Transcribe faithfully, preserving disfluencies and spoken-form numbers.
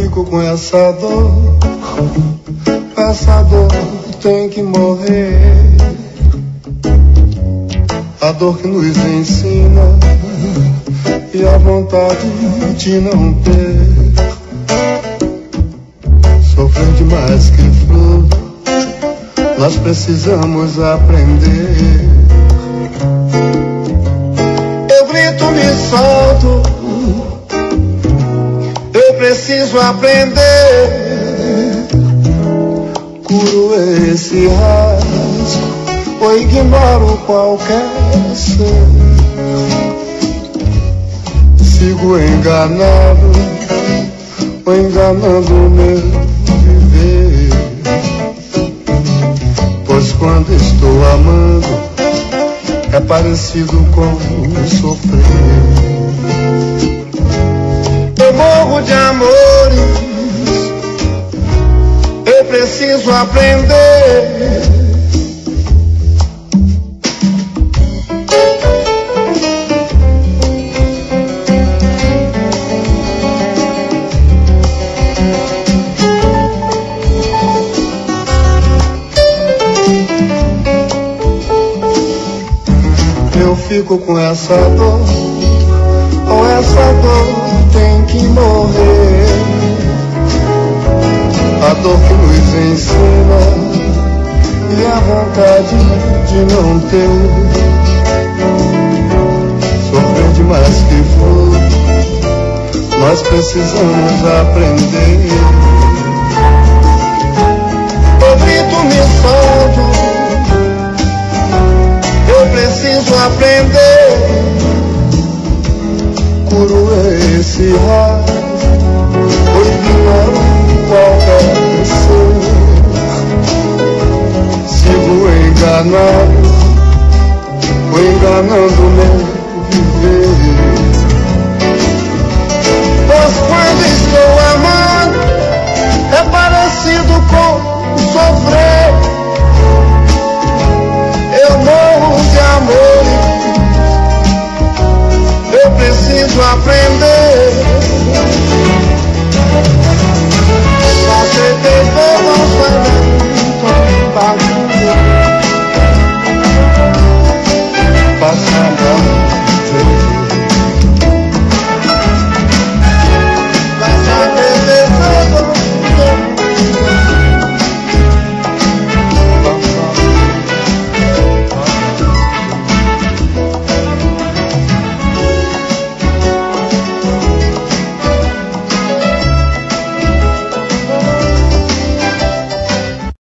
fico com essa dor, essa dor tem que morrer. A dor que nos ensina e a vontade de não ter. Sofrer demais que flor, nós precisamos aprender. Eu grito, me solto, eu preciso aprender. Curo esse rasgo ou ignoro qualquer ser. Sigo enganado ou enganando o meu viver. Pois quando estou amando é parecido com sofrer. Eu morro de amores, eu preciso aprender. Eu fico com essa dor, ou essa dor tem que morrer. A dor que nos ensina e a vontade de não ter. Sofrer demais que for, nós precisamos aprender. Eu grito, me solto, eu preciso aprender. Curo esse rasgo, ou ignoro qualquer ser. Sigo enganado, ou enganando meu viver. Pois quando estou amando é parecido com sofrer.